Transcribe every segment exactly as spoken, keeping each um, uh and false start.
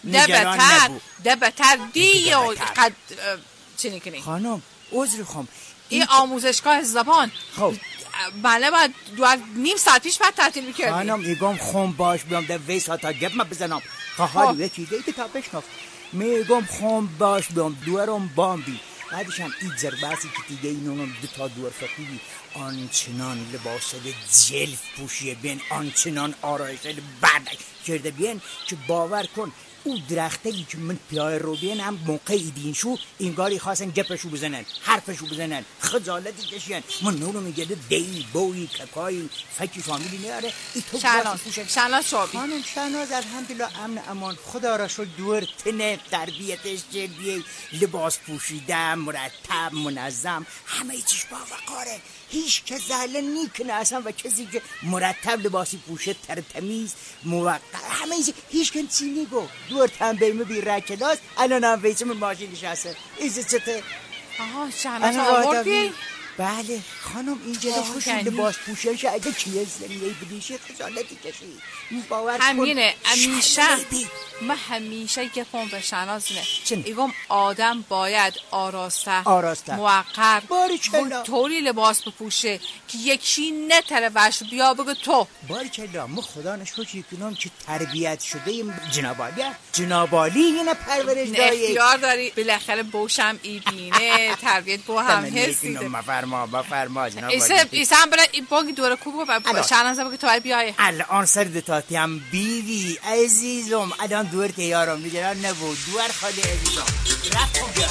نگران نبود. دبتر دی و قد چی نکنی خانم عذر خواهم این آموزشگاه زبان خب بله باید دو نیم ساعت پیش بعد تعطیل میکردی خانم ایگم خون باش بیام در ویس ها تا گپ ما بزنم خواهد یه چیزه ای که تا بشنف میگم خون باش بیام دوارم بام بی بعدش هم این زرباسی که دیگه اینونم دو تا دور فقیدی آنچنان لباس جلف پوشیه بین آنچنان آرایش بردک کرده بین که باور کن او درختهی که من پیای رو بین هم موقعی دین شو اینگاری خواستن گپشو بزنن حرفشو بزنن خجالتی کشین من نونو میگه دی بوی ککایی فکی فامیلی نیاره ای تو شناز شناز شابی خانم شناز الحمدلله امن امان خدا را شو دور تنه تربیتش جدیه لباس پوشیده مرتب منظم همه چیش با وقاره هیچ که زهله نیکنه اصلا و کسی که مرتب لباسی پوشه تر تمیز موقع همه ایزی هیچ کن چی نیگو دور تنبیمه بی رکلاس الان هم ویچه من ماشین نشسته ایزی چطه آها شناز آوردی؟ بله خانم اینجا خوشی لباس پوشش اگه چیه زنیه بدیشه خجالتی کشی باور همینه همیشه من همیشه گفم به شناز نه ایگم آدم باید آراسته آراسته موقر باریکلا طوری لباس بپوشه که یکی نتره وش بیا بگه تو باریکلا ما خدا نشکر کنم که تربیت شده جنابالی جنابالی اینه پرورش دایی اختیار داری بالاخره بوشم ای بینه تربیت بو هم حسیده ما بفرما جناب ایسا ایسا هم برای این باگی دوره کوب و شنازه بگه تو های بیای الان سر دتاتی هم بیوی عزیزم الان دور تیارم نگران نبود دور خالی عزیزم رفت بیای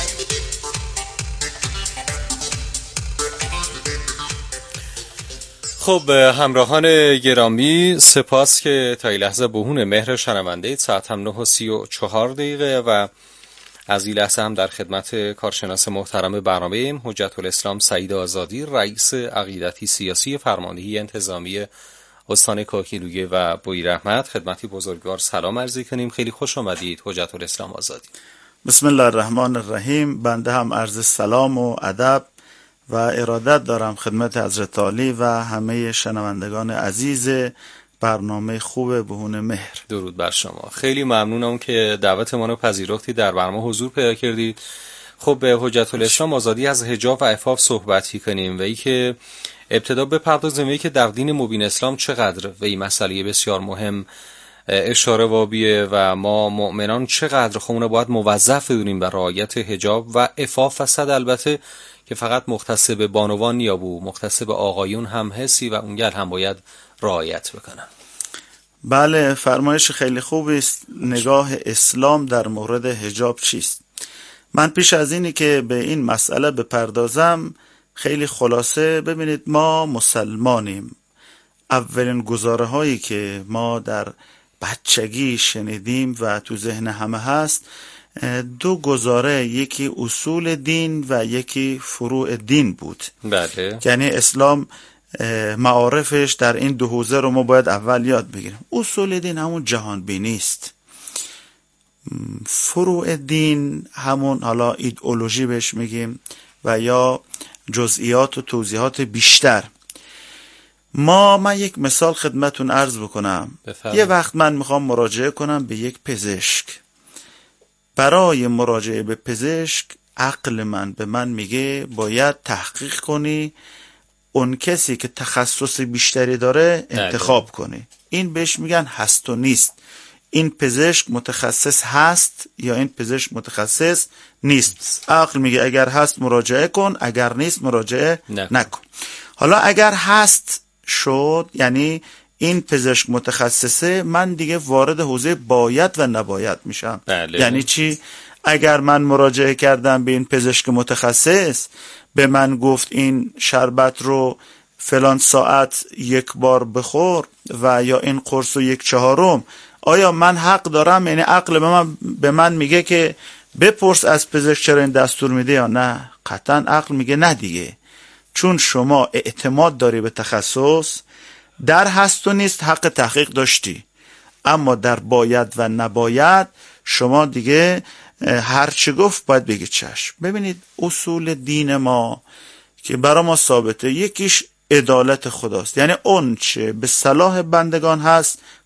خب همراهان گرامی سپاس که تا این لحظه بهون مهر شنونده ساعت هم نه و سی و چهار دقیقه و از این لحظه هم در خدمت کارشناس محترم برنامه حجت الاسلام سعید آزادی رئیس عقیدتی سیاسی فرماندهی انتظامی استان کاکیلویه و بویراحمد خدمتی بزرگوار سلام عرض کنیم. خیلی خوش آمدید حجت الاسلام آزادی. بسم الله الرحمن الرحیم. بنده هم عرض سلام و ادب و ارادت دارم خدمت حضرت عالی و همه شنوندگان عزیز برنامه خوب بهونه مهر. درود بر شما. خیلی ممنونم که دعوت ما رو پذیرفتی در برنامه حضور پیدا کردید. خب به حجت الاسلام آزادی از حجاب و عفاف صحبتی کنیم و ای که ابتدا بپردازیم ای که در دین مبین اسلام چقدر و این مسئله بسیار مهم اشاره وابیه و ما مؤمنان چقدر خودمون باید موظف بدونیم بر رعایت حجاب و عفاف و صد البته که فقط مختص به بانوان نیابو مختص به آقایون هم حسی و اونگل هم باید رعایت بکنن. بله فرمایش خیلی خوبی است. نگاه اسلام در مورد حجاب چیست؟ من پیش از اینی که به این مسئله بپردازم خیلی خلاصه ببینید ما مسلمانیم. اولین گزاره هایی که ما در بچگی شنیدیم و تو ذهن همه هست دو گزاره، یکی اصول دین و یکی فروع دین بود. بله. یعنی اسلام معارفش در این دو حوزه رو ما باید اول یاد بگیریم. اصول دین همون جهان بینی است. فروع دین همون حالا ایدئولوژی بهش میگیم و یا جزئیات و توضیحات بیشتر. ما من یک مثال خدمتون عرض بکنم. بفرمایید. یه وقت من میخوام مراجعه کنم به یک پزشک. برای مراجعه به پزشک عقل من به من میگه باید تحقیق کنی، اون کسی که تخصص بیشتری داره انتخاب کنی. این بهش میگن هست و نیست. این پزشک متخصص هست یا این پزشک متخصص نیست. عقل میگه اگر هست مراجعه کن، اگر نیست مراجعه نه. نکن. حالا اگر هست شد یعنی این پزشک متخصصه، من دیگه وارد حوزه باید و نباید میشم. بله. یعنی چی؟ اگر من مراجعه کردم به این پزشک متخصص، به من گفت این شربت رو فلان ساعت یک بار بخور و یا این قرص رو یک چهارم، آیا من حق دارم؟ یعنی عقل به من, به من میگه که بپرس از پزشک چرا این دستور میده یا نه؟ قطعا عقل میگه نه دیگه، چون شما اعتماد داری به تخصص، در هست و نیست حق تحقیق داشتی، اما در باید و نباید شما دیگه هر چه گفت باید بگید چشم. ببینید اصول دین ما که برای ما ثابته، یکیش عدالت خداست، یعنی اون چه به صلاح بندگان هست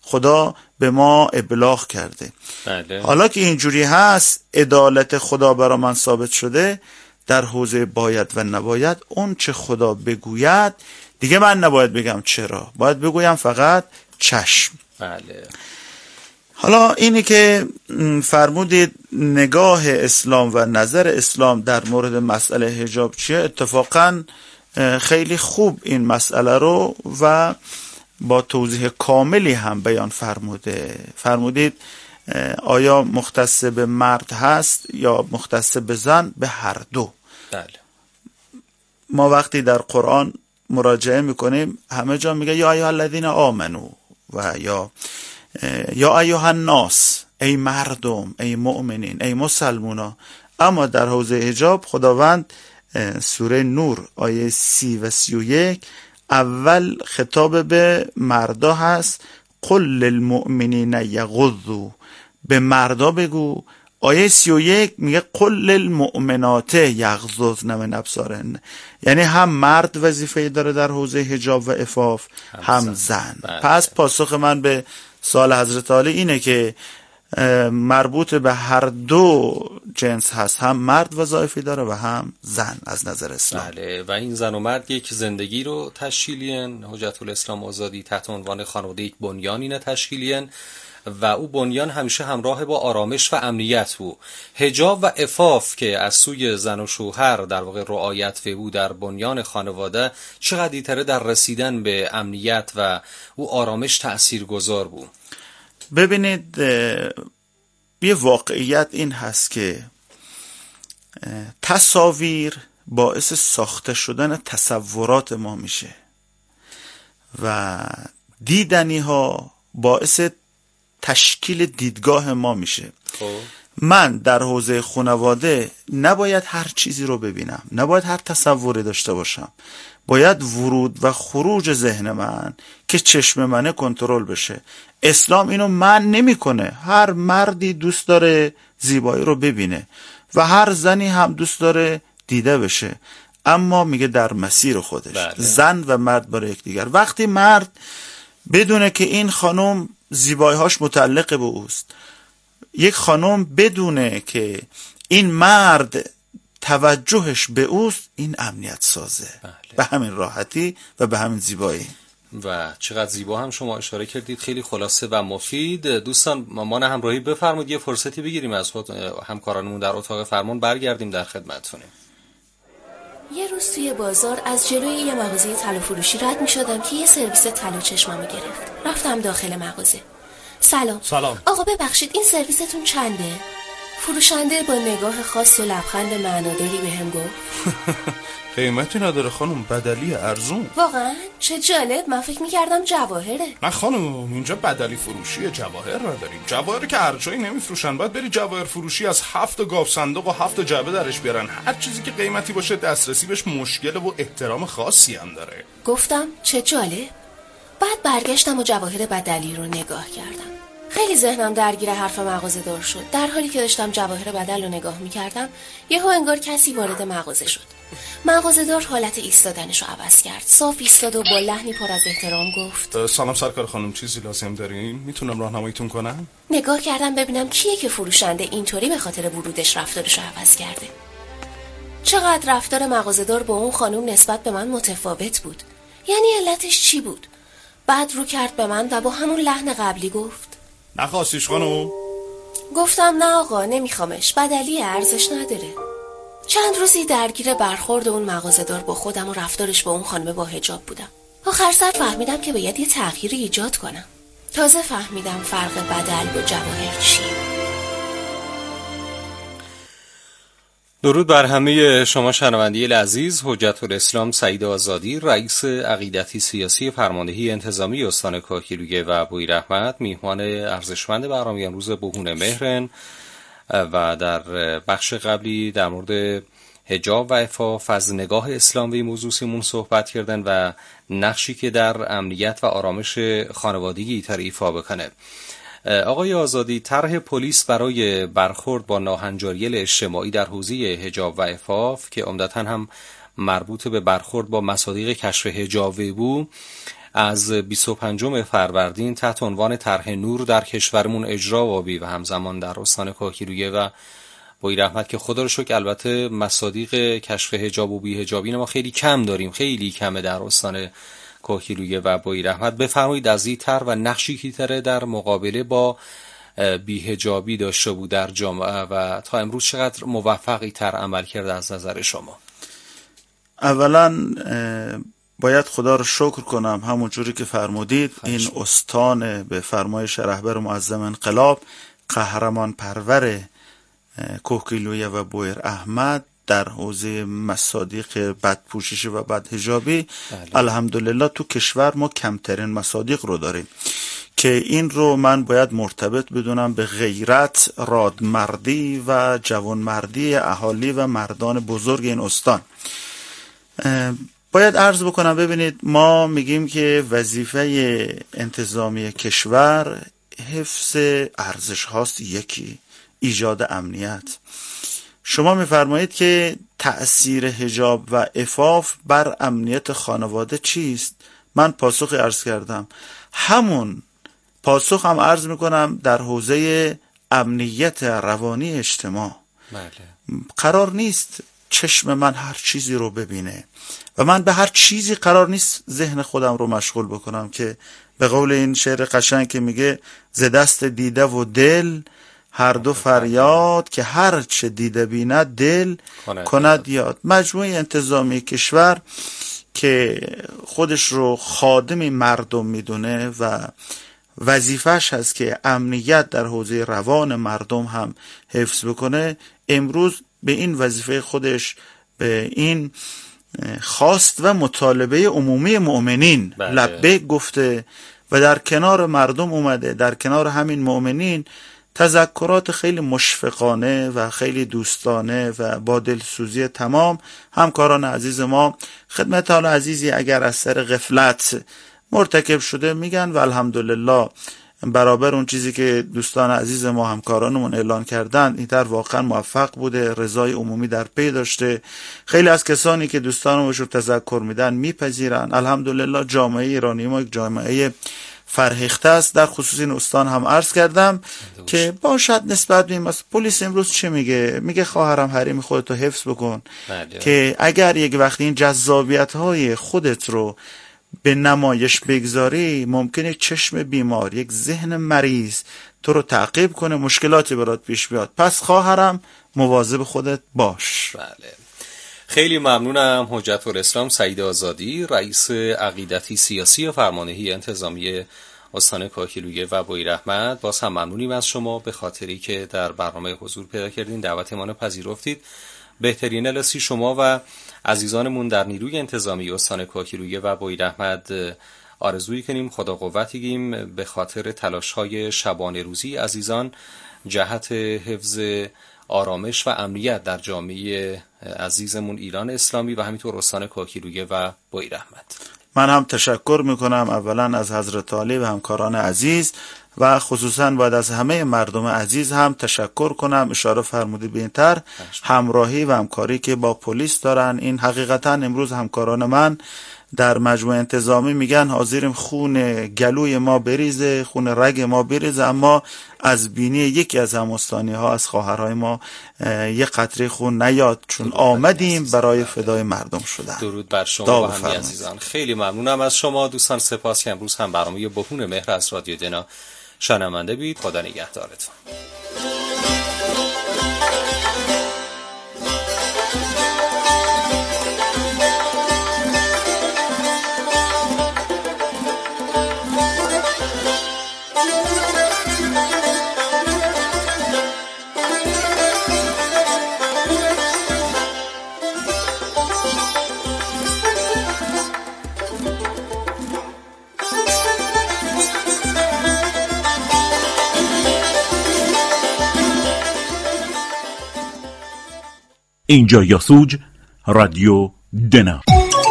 خدا به ما ابلاغ کرده. بله. حالا که اینجوری هست، عدالت خدا برای من ثابت شده، در حوزه باید و نباید اون چه خدا بگوید دیگه من نباید بگم چرا، باید بگویم فقط چشم. بله. حالا اینی که فرمودید نگاه اسلام و نظر اسلام در مورد مسئله حجاب چیه، اتفاقا خیلی خوب این مسئله رو و با توضیح کاملی هم بیان فرموده. فرمودید آیا مختص به مرد هست یا مختص به زن؟ به هر دو. بله. ما وقتی در قرآن مراجعه میکنیم همه جا میگه یا ایها الذین آمنو و یا یا ایها الناس، ای مردم، ای مؤمنین، ای مسلمونا. اما در حوزه حجاب خداوند سوره نور آیه سی و سی و یک اول خطاب به مردا هست، قل للمؤمنین یغضوا، به مردا بگو. آیه سی و یک میگه قل للمؤمنات یغضضن من ابصارهن، یعنی هم مرد وظیفه داره در حوزه حجاب و عفاف، هم, هم زن. بله. پس پاسخ من به سوال حضرت عالی اینه که مربوط به هر دو جنس هست، هم مرد وظایفی داره و هم زن از نظر اسلام. بله. و این زن و مرد یک زندگی رو تشکیلین، حجت الاسلام آزادی تحت عنوان خانواده یک بنیانی نه تشکیلین و او بنیان همیشه همراه با آرامش و امنیت بود. حجاب و عفاف که از سوی زن و شوهر در واقع رعایت بود در بنیان خانواده، چقدر تره در رسیدن به امنیت و او آرامش تأثیرگذار بود. ببینید یه واقعیت این هست که تصاویر باعث ساخته شدن تصورات ما میشه و دیدنی ها باعث تشکیل دیدگاه ما میشه. خب. من در حوزه خانواده نباید هر چیزی رو ببینم، نباید هر تصوری داشته باشم، باید ورود و خروج ذهن من که چشم منه کنترل بشه. اسلام اینو من نمیکنه. هر مردی دوست داره زیبایی رو ببینه و هر زنی هم دوست داره دیده بشه، اما میگه در مسیر خودش. بله. زن و مرد برای یکدیگر. وقتی مرد بدونه که این خانم زیبایی‌هاش متعلق به اوست، یک خانم بدونه که این مرد توجهش به اوست، این امنیت سازه. بله. به همین راحتی و به همین زیبایی. و چقدر زیبا هم شما اشاره کردید، خیلی خلاصه و مفید. دوستان ما همراهی بفرمایید یه فرصتی بگیریم از همکارانمون در اتاق فرمان، برگردیم در خدمتتونیم. یه روز توی بازار از جلوی یه مغازه طلا فروشی رد می شدم که یه سرویس طلا چشمامو گرفت. رفتم داخل مغازه. سلام. سلام. آقا ببخشید این سرویستون چنده؟ فروشنده با نگاه خاص و لبخند معناداری بهم گفت. قیمتی نداره خانم، بدلی ارزون. واقعا؟ چه جالب، من فکر میکردم جواهره. نه خانم، اینجا بدلی فروشی جواهر نداریم. جواهر که هر جایی نمیفروشن، باید بری جواهر فروشی از هفت گاف صندوق و هفت جعبه درش بیارن. هر چیزی که قیمتی باشه دسترسی بهش مشکل و احترام خاصی هم داره. گفتم چه جالب. بعد برگشتم و جواهر بدلی رو نگاه کردم. خیلی ذهنم درگیر حرف مغازه دار شد. در حالی که داشتم جواهر بدل رو نگاه میکردم، یهو انگار کسی وارد مغازه شد. مغازه‌دار حالت ایستادنش رو عوض کرد. صاف ایستاد و با لحنی پر از احترام گفت: سلام سرکار خانم، چیزی لازم دارین؟ میتونم راهنماییتون کنم؟ نگاه کردم ببینم کیه که فروشنده اینطوری به خاطر ورودش رفتارش رو عوض کرده. چقدر رفتار مغازه‌دار با اون خانم نسبت به من متفاوت بود. یعنی علتش چی بود؟ بعد رو کرد به من و با همون لحن قبلی گفت: نخواستیش خانم؟ گفتم نه آقا، نمیخوامش، بدلی ارزش نداره. چند روزی درگیر برخورد اون مغازه‌دار با خودم و رفتارش با اون خانم با حجاب بودم. آخر سر فهمیدم که باید یه تغییری ایجاد کنم. تازه فهمیدم فرق بدل با جواهر چیه. درود بر همه شما شنوندگان عزیز. حجت الاسلام سعید آزادی، رئیس عقیدتی سیاسی فرماندهی انتظامی استان کاکیلویه و بویراحمد، میهمان ارزشمند برنامه امروز بهونه مهرن و در بخش قبلی در مورد حجاب و عفاف از نگاه اسلام به این موضوع سیمون صحبت کردن و نقشی که در امنیت و آرامش خانوادگی ایتر ایفا بکنه. آقای آزادی، طرح پلیس برای برخورد با ناهنجاری اجتماعی در حوزه حجاب و عفاف که عمدتاً هم مربوط به برخورد با مصادیق کشف حجاب بود، از بیست و پنجم فروردین تحت عنوان طرح نور در کشورمون اجرا و بی و همزمان در استان کاهگیلویه و بویراحمد که خدا رو شکر البته مصادیق کشف حجاب و بی حجابی ما خیلی کم داریم، خیلی کمه در استان کاهگیلویه و بویراحمد. بفرمایید از این طرح و نقشی که تره در مقابله با بی‌حجابی داشته بود در جامعه و تا امروز چقدر موفقی تر عمل کرده از نظر شما؟ اولا باید خدا رو شکر کنم، همون جوری که فرمودید این استان به فرمایش رهبر معظم انقلاب قهرمان پرور کاهگیلویه و بویراحمد در حوزه مصادیق بدپوششی و بدحجابی بله. الحمدلله تو کشور ما کمترین مصادیق رو داریم که این رو من باید مرتبط بدونم به غیرت، رادمردی و جوانمردی اهالی و مردان بزرگ این استان. باید عرض بکنم ببینید ما میگیم که وظیفه انتظامی کشور حفظ ارزش هاست، یکی ایجاد امنیت. شما میفرمایید که تأثیر حجاب و عفاف بر امنیت خانواده چیست؟ من پاسخ عرض کردم، همون پاسخ هم عرض میکنم در حوزه امنیت روانی اجتماع. بله. قرار نیست چشم من هر چیزی رو ببینه و من به هر چیزی قرار نیست ذهن خودم رو مشغول بکنم که به قول این شعر قشنگ که میگه ز دست دیده و دل هر دو فریاد که هر چه دیده بیند دل کند یاد. مجموعه انتظامی کشور که خودش رو خادم مردم میدونه و وظیفش هست که امنیت در حوزه روان مردم هم حفظ بکنه، امروز به این وظیفه خودش، به این خواست و مطالبه عمومی مؤمنین بله. لبیک گفته و در کنار مردم اومده، در کنار همین مؤمنین تذکرات خیلی مشفقانه و خیلی دوستانه و با دلسوزی تمام همکاران عزیز ما خدمت حال عزیزی اگر از سر غفلت مرتکب شده میگن و الحمدلله برابر اون چیزی که دوستان عزیز ما همکارانمون اعلان کردن این تر واقعا موفق بوده، رضای عمومی در پی داشته. خیلی از کسانی که دوستانمون رو تذکر میدن میپذیرن. الحمدلله جامعه ایرانی ما یک جامعه فرهیخته است. در خصوص این استان هم عرض کردم که باشد نسبت به این پلیس امروز چه میگه؟ میگه خواهرم حریم خودتو حفظ بکن بله. که اگر یک وقتی این جذابیت های خودت رو به نمایش بگذاری ممکنه چشم بیمار، یک ذهن مریض تو رو تعقیب کنه، مشکلاتی برات پیش بیاد. پس خواهرم مواظب خودت باش. بله. خیلی ممنونم حجت الاسلام سعید آزادی، رئیس عقیدتی سیاسی و فرماندهی انتظامی استان کاهگیلویه و بویراحمد. باز هم ممنونیم از شما به خاطری که در برنامه حضور پیدا کردین، دعوت ما رو پذیرفتید. بهترین لسی شما و عزیزانمون در نیروی انتظامی استان کاهگیلویه و بویراحمد آرزویی کنیم، خدا قوتی گیم به خاطر تلاش‌های شبانه روزی عزیزان جهت حفظ آرامش و امنیت در جامعه عزیزمون ایران اسلامی و همینطور استان کاهگیلویه و بویراحمد. من هم تشکر میکنم اولا از حضرت عالی و همکاران عزیز و خصوصا باید از همه مردم عزیز هم تشکر کنم. اشاره فرمودی به این تر همراهی و همکاری که با پلیس دارن. این حقیقتا امروز همکاران من در مجموعه انتظامی میگن حاضریم خون گلوی ما بریزه، خون رگ ما بریزه، اما از بینی یکی از همستانی ها از خواهرای ما یک قطره خون نیاد، چون آمدیم برای فدای مردم شدن. درود بر شما و همه عزیزان. خیلی ممنونم از شما دوستان. سپاس که امروز هم برنامه بهونه مهر از رادیو دنا شنونده بید. خدا نگهدارتون. اینجا یاسوج رادیو دنا.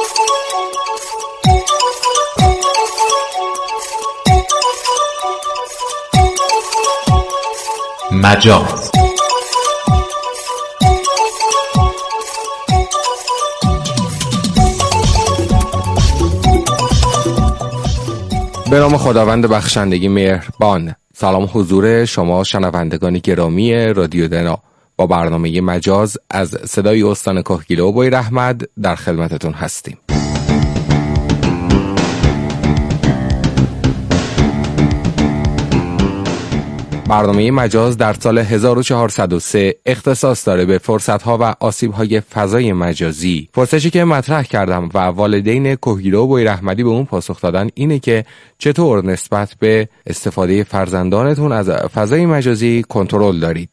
مجاز به نام خداوند بخشندگی مهربان. سلام حضور شما شنوندگان گرامی رادیو دنا. با برنامه مجاز از صدای استان کهگیلو و بویر احمد در خدمتتون هستیم. برنامه مجاز در سال هزار و چهارصد و سه اختصاص داره به فرصت‌ها و آسیب‌های فضای مجازی. پرسشی که مطرح کردم و والدین کهگیلو و بویر احمدی به اون پاسخ دادن اینه که چطور نسبت به استفاده فرزندانتون از فضای مجازی کنترل دارید.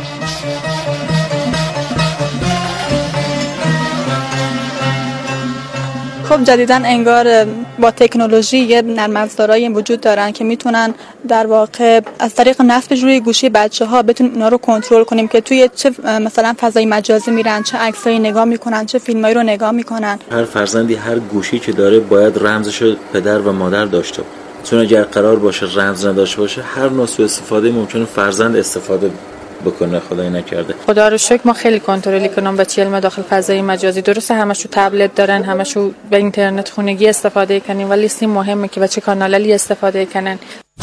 خب جدیداً انگار با تکنولوژی یه نرم افزارهایی وجود دارن که میتونن در واقع از طریق نصب روی گوشی بچه‌ها بتونیم اونا رو کنترل کنیم که توی چه مثلا فضای مجازی میرن، چه عکسایی نگاه میکنن، چه فیلمایی رو نگاه میکنن. هر فرزندی هر گوشی که داره باید رمزش پدر و مادر داشته باشه. چون اگر قرار باشه رمز نداشته باشه هر نوع سوء استفاده ممکنه فرزند استفاده بکنه، خدای نکرده. خدا رو شکر ما خیلی کنترلی کنیم بچه‌ها علم داخل فضای مجازی. درسته همشو تبلت دارن، همشو به اینترنت خونگی استفاده کنیم، ولی این مهمه که بچه کانالی استفاده کنن.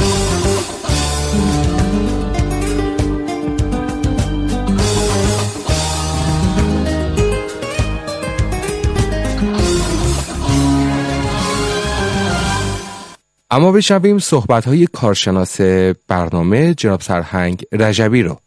اما بشنویم صحبت‌های کارشناس برنامه جناب سرهنگ رجبی رو.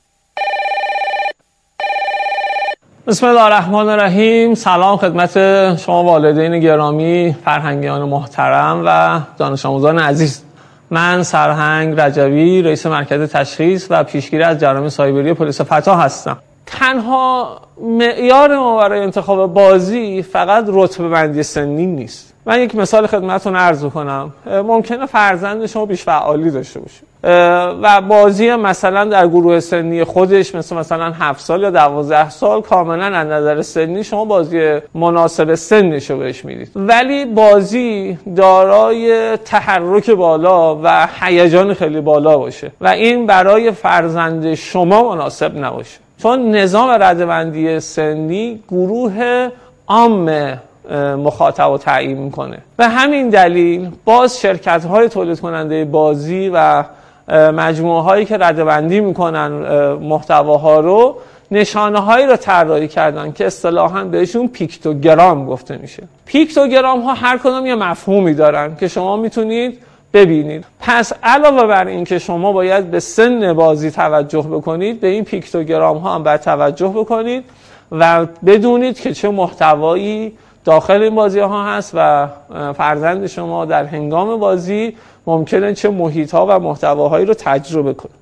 بسم الله الرحمن الرحیم. سلام خدمت شما والدین گرامی، فرهنگیان محترم و دانش آموزان عزیز. من سرهنگ رجبی، رئیس مرکز تشخیص و پیشگیری از جرایم سایبری پلیس فتا هستم. تنها معیار ما برای انتخاب بازی فقط رتبه بندی سنی نیست. من یک مثال خدمتتون عرض کنم. ممکنه فرزند شما بیش فعالی داشته باشه و بازی مثلا در گروه سنی خودش مثل مثلا هفت سال یا دوازده سال کاملا از نظر سنی شما بازی مناسب سنش رو بهش میدید، ولی بازی دارای تحرک بالا و هیجان خیلی بالا باشه و این برای فرزند شما مناسب نباشه، چون نظام رده‌بندی سنی گروه عام مخاطب رو تعیین میکنه. به همین دلیل باز شرکت‌های تولید کننده بازی و مجموعه هایی که رده‌بندی میکنن محتواها رو نشانه هایی رو طراحی کردن که اصطلاحاً بهشون پیکتوگرام گفته میشه. پیکتوگرام ها هر کدوم یه مفهومی دارن که شما میتونید ببینید. پس علاوه بر این که شما باید به سن بازی توجه بکنید، به این پیکتوگرام ها هم باید توجه بکنید و بدونید که چه محتوایی داخل این بازی ها هست و فرزند شما در هنگام بازی ممکنه چه محیط ها و محتواهایی رو تجربه کنه.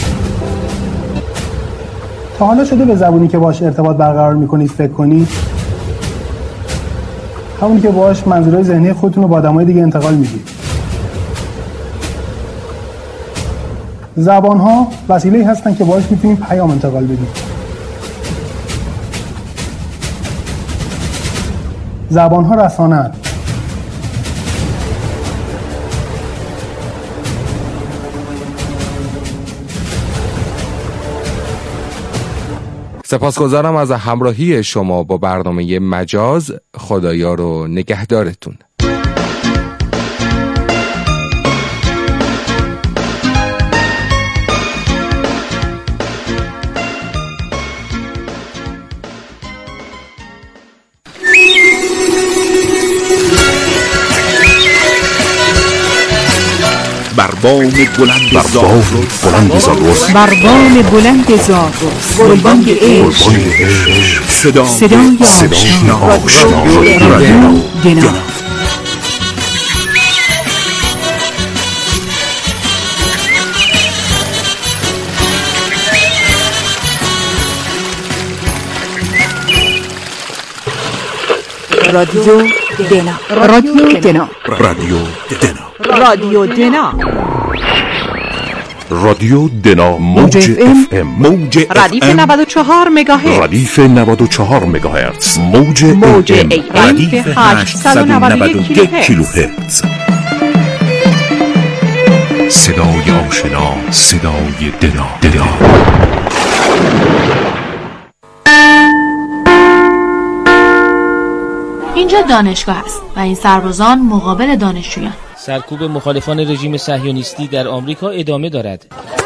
تا حالا شده به زبونی که باهاش ارتباط برقرار میکنید فکر کنید؟ همونی که باهاش منظورهای ذهنی خودتون رو با آدمای دیگه انتقال میدید. زبان ها وسیله‌ای هستن که باهاش میتونید پیام انتقال بدید. زبان ها رسانه اند. سپاسگزارم از همراهی شما با برنامه مجاز. خدایار و نگهدارتون. بر بام بلند زاغرس بر بام بلند زاغرس گلبانگ عشق صدای آشنا رادیو دنا. رادیو دنا. رادیو دنا. رادیو دنا. رادیو دنا. رادیو دنا موج اف ام موج ردیف نود و چهار مگاهرتز ردیف نود و چهار مگاهرتز موج موج ام ردیف هشتصد و نود و یک کیلوهرتز. صدای آشنا، صدای دنا دنا. اینجا دانشگاه است و این سربازان مقابل دانشجویان. سرکوب مخالفان رژیم صهیونیستی در آمریکا ادامه دارد.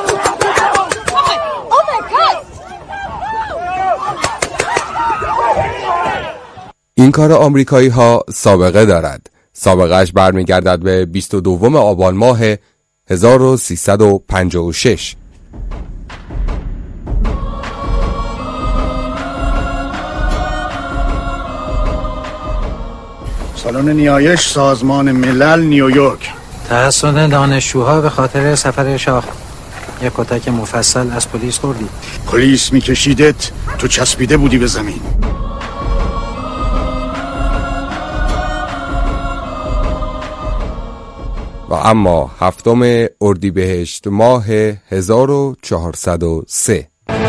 این کار آمریکایی ها سابقه دارد. سابقهش برمیگردد به بیست و دوم آبان ماه هزار و سیصد و پنجاه و شش. سالن نیایش سازمان ملل نیویورک. تحسن دانشجوها به خاطر سفر شاه. یک کتک مفصل از پلیس خوردی. پلیس میکشیدت، تو چسبیده بودی به زمین. و اما هفتم اردیبهشت ماه هزار و چهارصد و سه.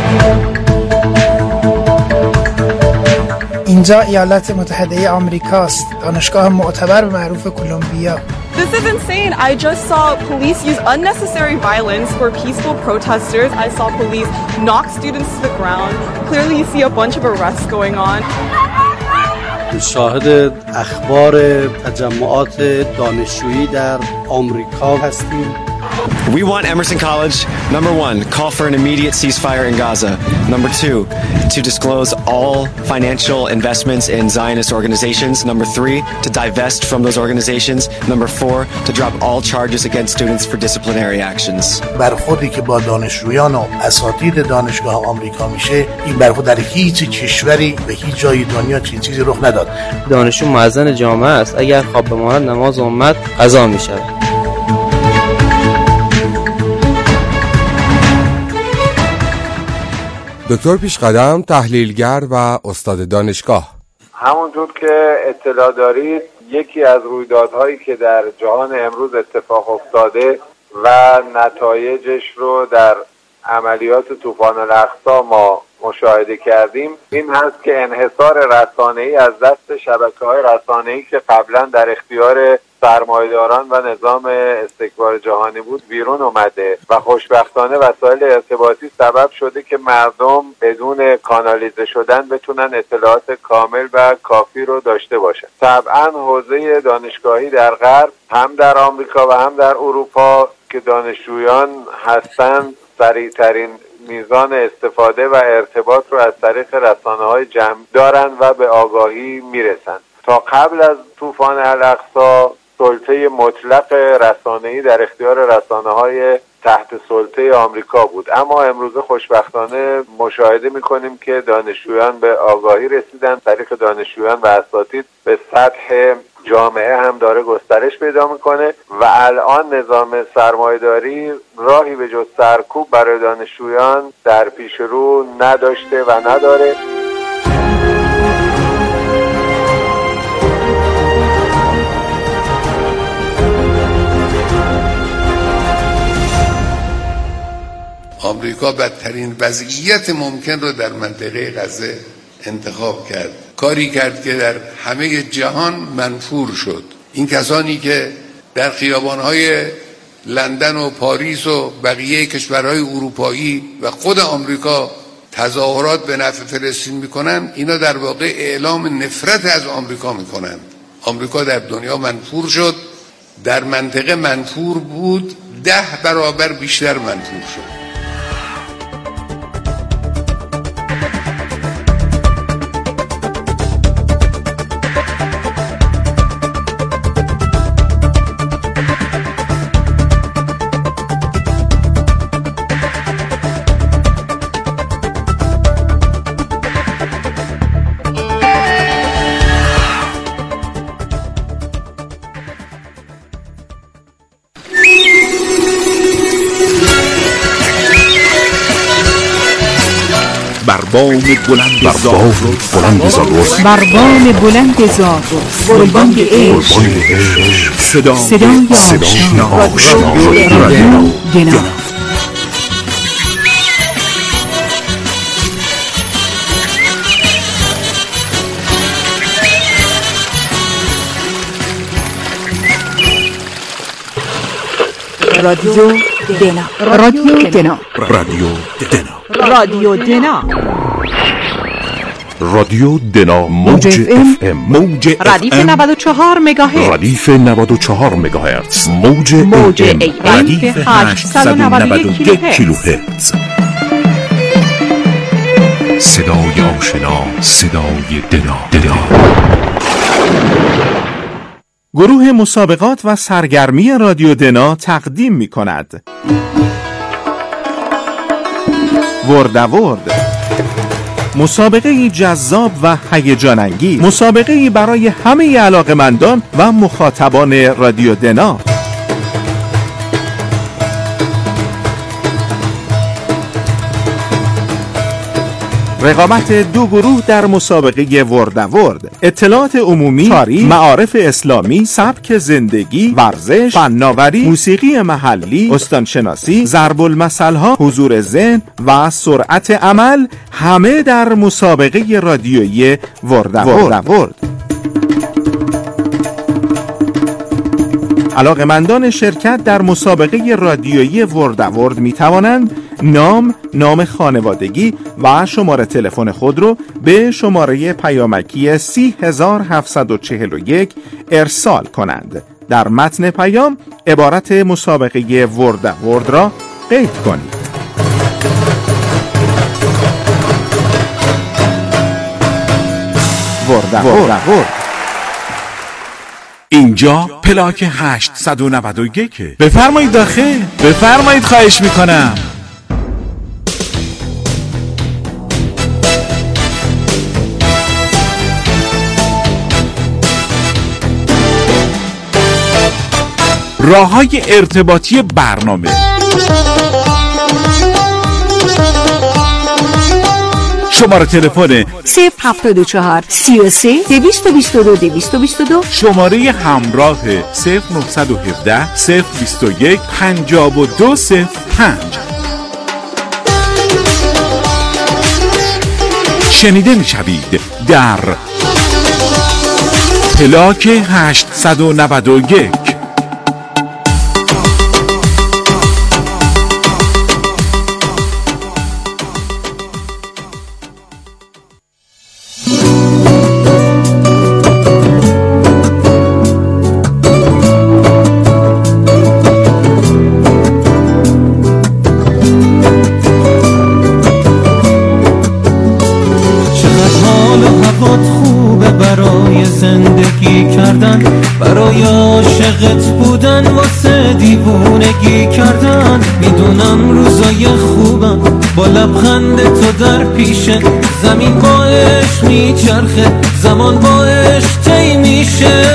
اینجا ایالات متحده آمریکاست. دانشگاه معتبر و معروف کلمبیا. This is insane. I just saw police use unnecessary violence for peaceful protesters. I saw police knock students to the ground. Clearly you see a bunch of arrests going on. شاهد اخبار تجمعات دانشجویی در آمریکا هستیم. We want Emerson College, number one, call for an immediate ceasefire in Gaza. Number two, to disclose all financial investments in Zionist organizations. Number three, to divest from those organizations. Number four, to drop all charges against students for disciplinary actions. برخوردی که با دانشجویان و اساتید دانشگاه آمریکا میشه، این برخورد در هیچ کشوری به هیچ جای دنیا چنین چیزی رخ نداد. دانشجو مؤذن جامعه است. اگر خواب بماند نماز امت قضا میشود. دکتر پیشقدم، تحلیلگر و استاد دانشگاه. همونجور که اطلاع دارید، یکی از رویدادهایی که در جهان امروز اتفاق افتاده و نتایجش رو در عملیات طوفان الاقصی ما مشاهده کردیم، این هست که انحصار رسانه‌ای از دست شبکه‌های رسانه‌ای که قبلا در اختیار سرمایه‌داران و نظام استکبار جهانی بود بیرون اومده و خوشبختانه وسایل ارتباطی سبب شده که مردم بدون کانالیزه شدن بتونن اطلاعات کامل و کافی رو داشته باشن. طبعا حوزه دانشگاهی در غرب، هم در آمریکا و هم در اروپا که دانشجویان هستند، سریعترین میزان استفاده و ارتباط رو از طریق رسانه‌های جمع دارن و به آگاهی میرسن. تا قبل از طوفان الاقصی سلطه مطلق رسانه‌ای در اختیار رسانه‌های تحت سلطه آمریکا بود، اما امروزه خوشبختانه مشاهده می‌کنیم که دانشجویان به آگاهی رسیدن. طریق دانشجویان و اساتید به سطح جامعه هم داره گسترش پیدا میکنه و الان نظام سرمایه‌داری راهی به جز سرکوب برای دانشجویان در پیش رو نداشته و نداره. آمریکا بدترین وضعیت ممکن رو در منطقه غزه انتخاب کرد، کاری کرد که در همه جهان منفور شد. این کسانی که در خیابان‌های لندن و پاریس و بقیه کشورهای اروپایی و خود آمریکا تظاهرات به نفع فلسطین میکنن، اینا در واقع اعلام نفرت از آمریکا میکنن. آمریکا در دنیا منفور شد، در منطقه منفور بود، ده برابر بیشتر منفور شد. بام بلند زاغرس بلند زاغرس بر بام بلند زاغرس گلبانگ عشق صدا صدای آشنا رادیو دنا. رادیو دنا رادیو دنا رادیو دنا رادیو دنا رادیو دنا موج اف ام موج ردیف نود و چهار مگاهرتز ردیف نود و چهار مگاهرتز موج موج ام ردیف هشتصد و نود و یک کیلوهرتز. صدای آشنا، صدای دنا دنا. گروه مسابقات و سرگرمی رادیو دنا تقدیم می کند وردورد، مسابقه جذاب و هیجان انگیز، مسابقه برای همه علاقه‌مندان و مخاطبان رادیو دنا. رقابت دو گروه در مسابقه وردورد، اطلاعات عمومی، تاریخ، معارف اسلامی، سبک زندگی، ورزش، فناوری، موسیقی محلی، استانشناسی، ضرب المثل‌ها، حضور ذهن و سرعت عمل، همه در مسابقه رادیویی وردورد. علاقه‌مندان شرکت در مسابقه رادیویی وردورد می توانند نام، نام خانوادگی و شماره تلفن خود را به شماره پیامکی سی هزار و هفتصد و چهل و یک ارسال کنند. در متن پیام عبارت مسابقه وردورد را قید کنید. وردورد. اینجا پلاک هشتصد و نود و یک. بفرمایید داخل، بفرمایید، خواهش میکنم. راه‌های ارتباطی برنامه: شماره تلفن صفر هفتاد و چهار سی و سه دویست و بیست و دو دویست و بیست و دو، شماره همراه صفر نهصد و هفده صفر بیست و یک پنجاه و دو صفر پنج. شنیده می‌شوید در پلاک هشتصد و نود و یک. برای عاشقت بودن واسه دیوونگی کردن. میدونم روزای خوبم با لبخند تو در پیشه، زمین با عشق میچرخه، زمان با عشق طی میشه.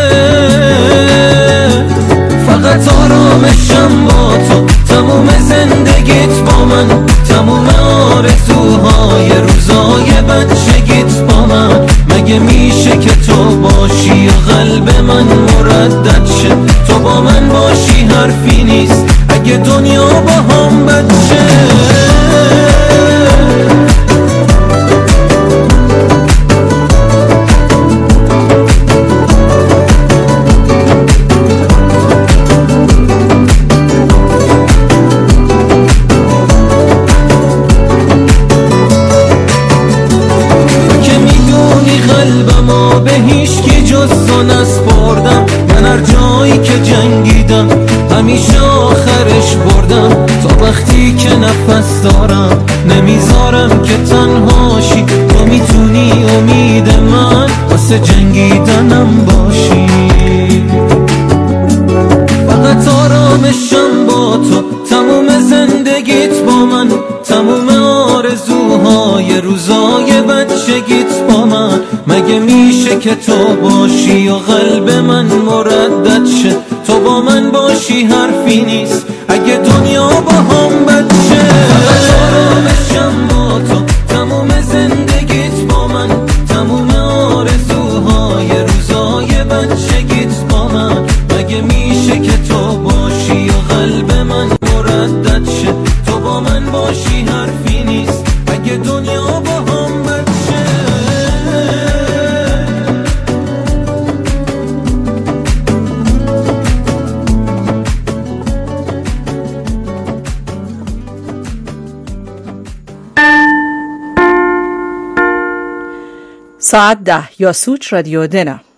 فقط آرامشم با تو، تموم زندگیت با من، تموم آرزوهای روزای بچگیت با من. مگه میشه که تو باشی و قلب من مردد شه؟ تو با من باشی حرفی نیست اگه دنیا با هم بچه. به هیچ کی جز تو نسپردم، من هر جایی که جنگیدم همیشه آخرش بردم. تا وقتی که نفس دارم نمیذارم که تنهاشی، تو میتونی امید من واسه جنگیدنم باشی. فقط آرامشم با تو، تموم زندگیت با من، تموم آرزوهای روزای بچگیت با من. مگه میشه که تو باشی و قلب من مردد شه؟ تو با من باشی حرفی نیست اگه دنیا با هم بچه. فقط آرامشم با تو، تموم زندگیت با من، تموم آرزوهای روزای بچگیت با من. مگه میشه که تو باشی و قلب من مردد شه؟ تو با من باشی حرفی نیست اگه دنیا با هم بچه. ساعت ده یاسوچ رادیو دنا.